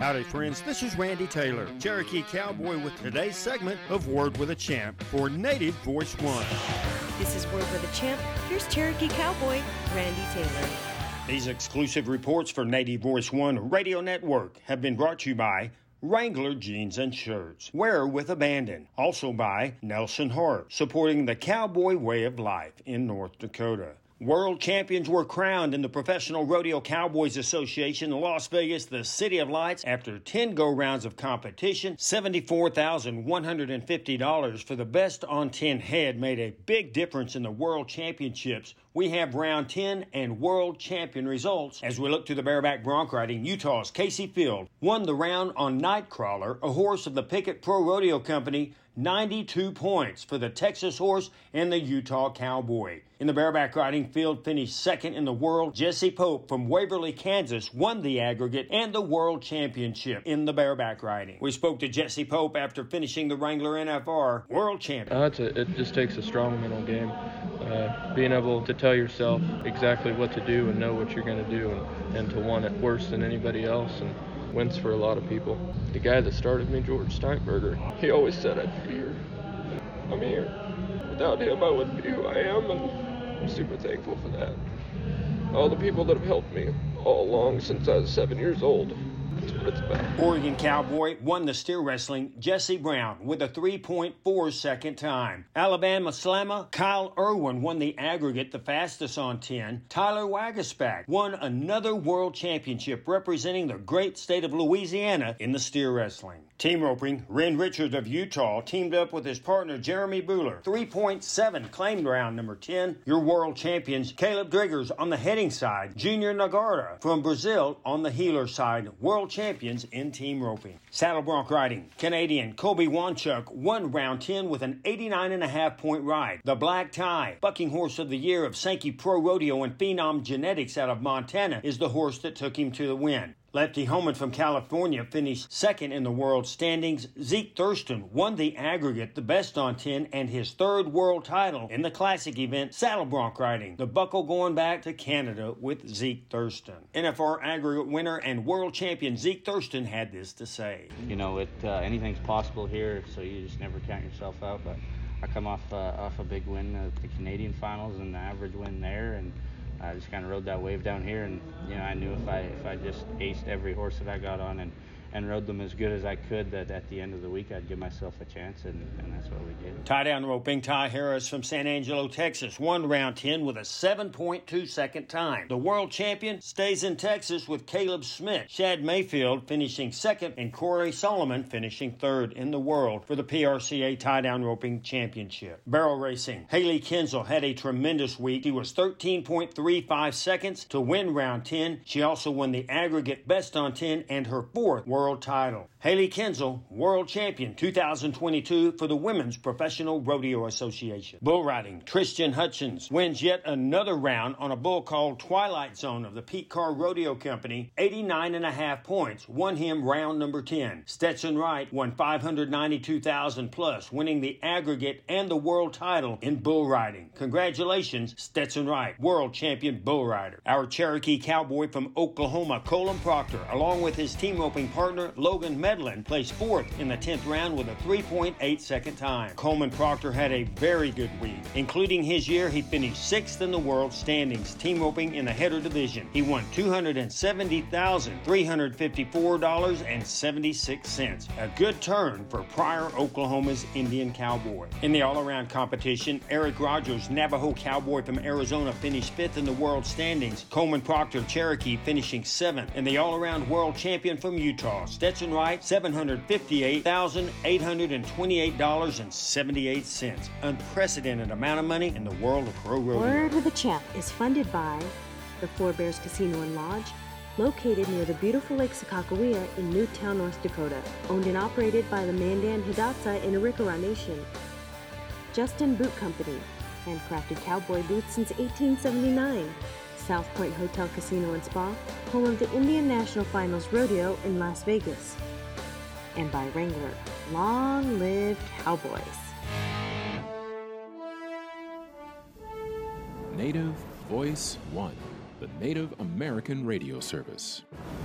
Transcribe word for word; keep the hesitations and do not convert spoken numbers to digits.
Howdy friends, this is Randy Taylor, Cherokee Cowboy, with today's segment of Word with a Champ for Native Voice One. This is Word with a Champ. Here's Cherokee Cowboy, Randy Taylor. These exclusive reports for Native Voice One Radio Network have been brought to you by Wrangler Jeans and Shirts, Wear with Abandon. Also by Nelson Hart, supporting the cowboy way of life in North Dakota. World champions were crowned in the Professional Rodeo Cowboys Association in Las Vegas, the City of Lights, after ten go-rounds of competition. seventy-four thousand one hundred fifty dollars for the best on ten head made a big difference in the World Championships. We have round ten and world champion results. As we look to the bareback bronc riding, Utah's Casey Field won the round on Nightcrawler, a horse of the Pickett Pro Rodeo Company, ninety-two points for the Texas horse and the Utah Cowboy. In the bareback riding, Field finished second in the world. Jesse Pope from Waverly, Kansas won the aggregate and the world championship in the bareback riding. We spoke to Jesse Pope after finishing the Wrangler N F R world champion. Uh, it's a, it just takes a strong mental game. Uh, being able to tell yourself exactly what to do and know what you're going to do, and, and to want it worse than anybody else, and wins for a lot of people. The guy that started me, George Steinberger, he always said I'd be here. I'm here. Without him, I wouldn't be who I am, and I'm super thankful for that. All the people that have helped me all along since I was seven years old. That's what it's about. Oregon Cowboy won the steer wrestling, Jesse Brown, with a three point four second time. Alabama Slammer, Kyle Irwin won the aggregate, the fastest on ten. Tyler Wagaspack won another world championship representing the great state of Louisiana in the steer wrestling. Team roping, Ren Richards of Utah teamed up with his partner Jeremy Buhler. three point seven claimed round number ten. Your world champions, Caleb Driggers on the heading side, Junior Nagarta from Brazil on the heeler side, world champions in team roping. Saddle bronc riding, Canadian Kobe Wanchuk won round ten with an eighty-nine and a half point ride. The Black Tie, bucking horse of the year of Sankey Pro Rodeo and Phenom Genetics out of Montana, is the horse that took him to the win. Lefty Homan from California finished second in the world standings. Zeke Thurston won the aggregate, the best on ten, and his third world title in the classic event, saddle bronc riding. The buckle going back to Canada with Zeke Thurston. N F R aggregate winner and world champion Zeke Thurston had this to say. You know, it uh, anything's possible here, so you just never count yourself out. But I come off uh, off a big win at the Canadian finals and the average win there, and I just kind of rode that wave down here, and you know, I knew if I if I just aced every horse that I got on and, and rode them as good as I could, that at the end of the week I'd give myself a chance, and, and that's what we did. Tie down roping, Ty Harris from San Angelo, Texas, won round ten with a seven point two second time. The world champion stays in Texas with Caleb Smith. Shad Mayfield finishing second, and Corey Solomon finishing third in the world for the P R C A tie down roping championship. Barrel racing, Haley Kinzel had a tremendous week. She was thirteen point three five seconds to win round ten. She also won the aggregate best on ten and her fourth world title. Haley Kinzel, world champion two thousand twenty-two for the Women's Professional Rodeo Association. Bull riding, Tristan Hutchins wins yet another round on a bull called Twilight Zone of the Pete Carr Rodeo Company. eighty-nine and a half points won him round number ten. Stetson Wright won five hundred ninety-two thousand plus, winning the aggregate and the world title in bull riding. Congratulations, Stetson Wright, world champion bull rider. Our Cherokee Cowboy from Oklahoma, Colin Proctor, along with his team roping partner Logan Medlin, placed fourth in the tenth round with a three point eight second time. Coleman Proctor had a very good week. Including his year, he finished sixth in the world standings, team roping in the header division. He won two hundred seventy thousand three hundred fifty-four dollars and seventy-six cents. A good turn for Pryor, Oklahoma's Indian Cowboy. In the all-around competition, Eric Rogers, Navajo Cowboy from Arizona, finished fifth in the world standings. Coleman Proctor, Cherokee, finishing seventh. And the all-around world champion from Utah, Stetson Wright, seven hundred fifty-eight thousand eight hundred twenty-eight dollars and seventy-eight cents. Unprecedented amount of money in the world of pro rodeo. Word with a Champ is funded by the Four Bears Casino and Lodge, located near the beautiful Lake Sakakawea in Newtown, North Dakota. Owned and operated by the Mandan Hidatsa in Arikara Nation. Justin Boot Company, handcrafted cowboy boots since eighteen seventy-nine. South Point Hotel Casino and Spa, home of the Indian National Finals Rodeo in Las Vegas. And by Wrangler, long live Cowboys. Native Voice One, the Native American radio service.